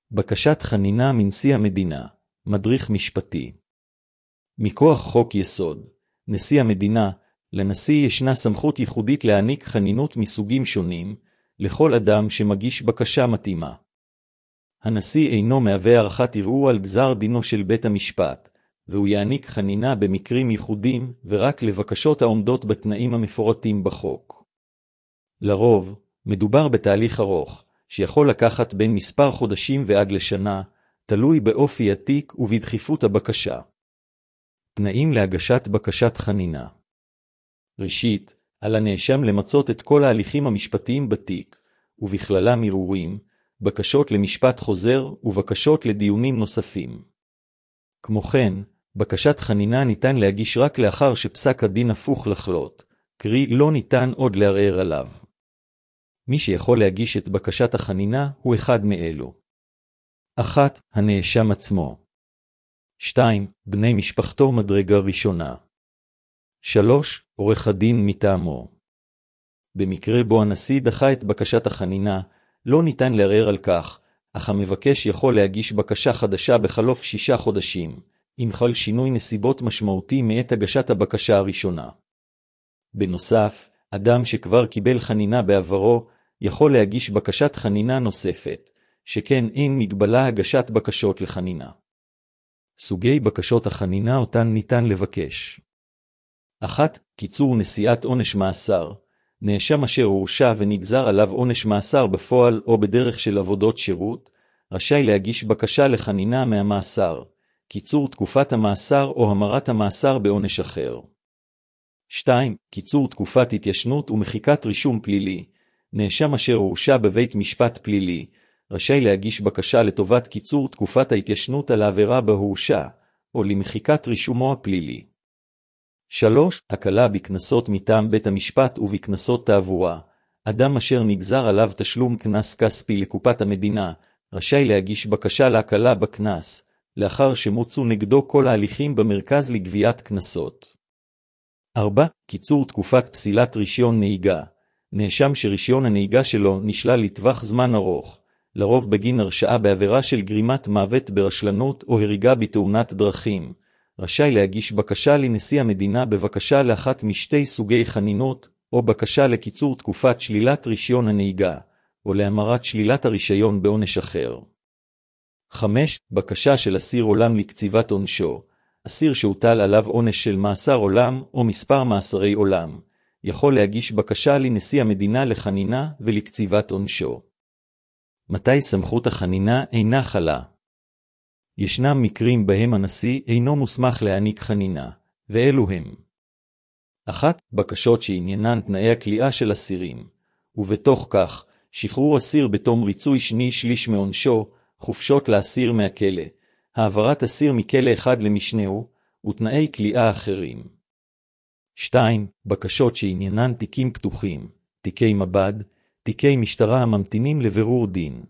בקשת חנינה מנשיא המדינה, מדריך משפטי. מכוח חוק יסוד, נשיא המדינה, לנשיא ישנה סמכות ייחודית להעניק חנינות מסוגים שונים, לכל אדם שמגיש בקשה מתאימה. הנשיא אינו מהווה ערכאת ערעור על גזר דינו של בית המשפט, והוא יעניק חנינה במקרים ייחודיים ורק לבקשות העומדות בתנאים המפורטים בחוק. לרוב, מדובר בתהליך ארוך, שיכול לקחת בין מספר חודשים ועד לשנה, תלוי באופי התיק ובדחיפות הבקשה. תנאים להגשת בקשת חנינה. ראשית, על הנאשם למצות את כל ההליכים המשפטיים בתיק, ובכללם ערעורים, בקשות למשפט חוזר ובקשות לדיונים נוספים. כמו כן, בקשת חנינה ניתן להגיש רק לאחר שפסק הדין הפוך לחלוט, קרי לא ניתן עוד לערער עליו. מי שיכול להגיש את בקשת החנינה הוא אחד מאלו. 1. הנאשם עצמו. 2. בני משפחתו מדרגה ראשונה. 3. עורך הדין מטעמו. במקרה בו הנשיא דחה את בקשת החנינה, לא ניתן לערער על כך, אך המבקש יכול להגיש בקשה חדשה בחלוף 6 חודשים, אם חל שינוי נסיבות משמעותי מעת הגשת הבקשה הראשונה. בנוסף, אדם שכבר קיבל חנינה בעברו, יכול להגיש בקשת חנינה נוספת, שכן אין מגבלה הגשת בקשות לחנינה. סוגי בקשות החנינה אותן ניתן לבקש. 1. קיצור נשיאת עונש מאסר. נאשם אשר הורשע ונגזר עליו עונש מאסר בפועל או בדרך של עבודות שירות, רשאי להגיש בקשה לחנינה מהמאסר, קיצור תקופת המאסר או המרת המאסר בעונש אחר. 2. קיצור תקופת התיישנות ומחיקת רישום פלילי. נאשם אשר הורשע בבית משפט פלילי, רשאי להגיש בקשה לטובת קיצור תקופת ההתיישנות על העבירה בה הורשע, או למחיקת רישומו הפלילי. 3. הקלה בקנסות מטעם בית המשפט ובקנסות תעבורה. אדם אשר נגזר עליו תשלום קנס כספי לקופת המדינה, רשאי להגיש בקשה להקלה בקנס, לאחר שמוצו נגדו כל ההליכים במרכז לגביית קנסות. 4. קיצור תקופת פסילת רישיון נהיגה. נאשם שרישיון הנהיגה שלו נשלל לטווח זמן ארוך, לרוב בגין הרשעה בעבירה של גרימת מוות ברשלנות או הריגה בתאונת דרכים, רשאי להגיש בקשה לנשיא המדינה בבקשה לאחת משתי סוגי חנינות, או בקשה לקיצור תקופת שלילת רישיון הנהיגה, או להמרת שלילת הרישיון בעונש אחר. 5. בקשה של אסיר עולם לקציבת עונשו. אסיר שהוטל עליו עונש של מאסר עולם או מספר מאסרי עולם, יכול להגיש בקשה לנשיא המדינה לחנינה ולקציבת עונשו. מתי סמכות החנינה אינה חלה? ישנם מקרים בהם הנשיא אינו מוסמך להעניק חנינה, ואלו הם: 1. בקשות שעניינן תנאי הכליאה של אסירים, ובתוך כך, שחרור אסיר בתום ריצוי שליש מעונשו, חופשות לאסיר מהכלא, העברת אסיר מכלא אחד למשנהו, ותנאי כליאה אחרים. 2. בקשות שעניינן תיקים פתוחים, תיקי מב"ד, תיקי משטרה הממתינים לבירור דין.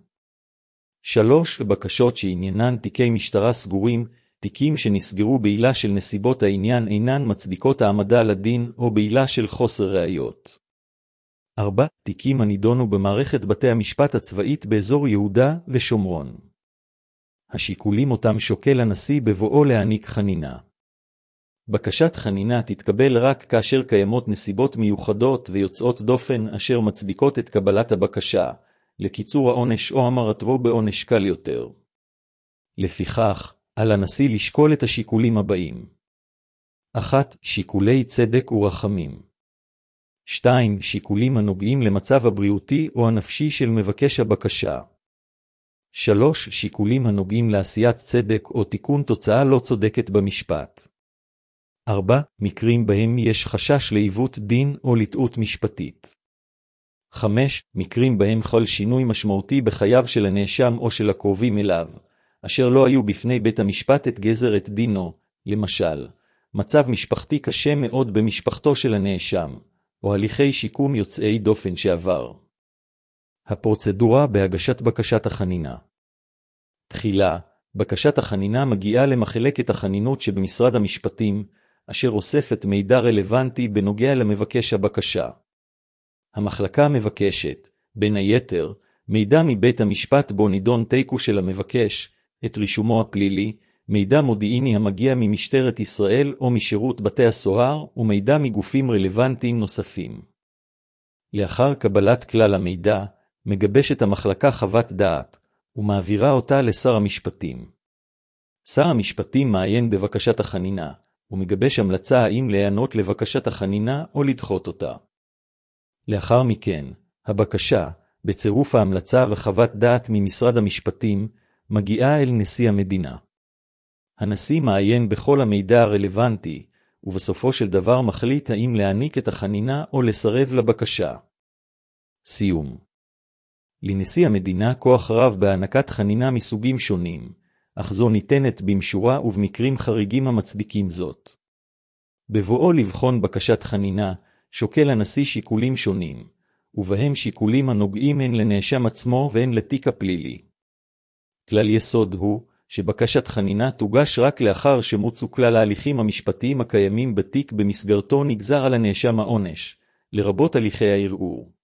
3. בקשות שעניינן תיקי משטרה סגורים, תיקים שנסגרו בעילה של נסיבות העניין אינן מצדיקות העמדה לדין או בעילה של חוסר ראיות. 4. תיקים הנידונו במערכת בתי המשפט הצבאית באזור יהודה ושומרון. השיקולים אותם שוקל הנשיא בבואו להעניק חנינה. בקשת חנינה תתקבל רק כאשר קיימות נסיבות מיוחדות ויוצאות דופן אשר מצדיקות את קבלת הבקשה, לקיצור העונש או המרתו בעונש קל יותר. לפיכך, על הנשיא לשקול את השיקולים הבאים. 1. שיקולי צדק ורחמים. 2. שיקולים הנוגעים למצב הבריאותי או הנפשי של מבקש הבקשה. 3. שיקולים הנוגעים לעשיית צדק או תיקון תוצאה לא צודקת במשפט. 4. מקרים בהם יש חשש לעיוות דין או לטעות משפטית. 5. מקרים בהם חל שינוי משמעותי בחייו של הנאשם או של הקרובים אליו, אשר לא היו בפני בית המשפט את גזר את דינו, למשל, מצב משפחתי קשה מאוד במשפחתו של הנאשם, או הליכי שיקום יוצאי דופן שעבר. הפרוצדורה בהגשת בקשת החנינה. תחילה, בקשת החנינה מגיעה למחלקת החנינות שבמשרד המשפטים, אשר אוספת מידע רלוונטי בנוגע למבקש הבקשה. המחלקה מבקשת, בין היתר, מידע מבית המשפט בו נידון תיקו של המבקש, את רישומו הפלילי, מידע מודיעיני המגיע ממשטרת ישראל או משירות בתי הסוהר, ומידע מגופים רלוונטיים נוספים. לאחר קבלת כלל המידע, מגבשת המחלקה חוות דעת, ומעבירה אותה לשר המשפטים. שר המשפטים מעיין בבקשת החנינה, ומגבש המלצה האם להיענות לבקשת החנינה או לדחות אותה. לאחר מכן, הבקשה, בצירוף ההמלצה וחוות דעת ממשרד המשפטים, מגיעה אל נשיא המדינה. הנשיא מעיין בכל המידע הרלוונטי, ובסופו של דבר מחליט האם להעניק את החנינה או לסרב לבקשה. סיום. לנשיא המדינה כוח רב בהענקת חנינה מסוגים שונים, אך זו ניתנת במשורה ובמקרים חריגים המצדיקים זאת. בבואו לבחון בקשת חנינה, שוקל הנשיא שיקולים שונים, ובהם שיקולים הנוגעים הן לנאשם עצמו והן לתיק הפלילי. כלל יסוד הוא, שבקשת חנינה תוגש רק לאחר שמוצו כלל ההליכים המשפטיים הקיימים בתיק במסגרתו נגזר על הנאשם העונש, לרבות הליכי הערעור.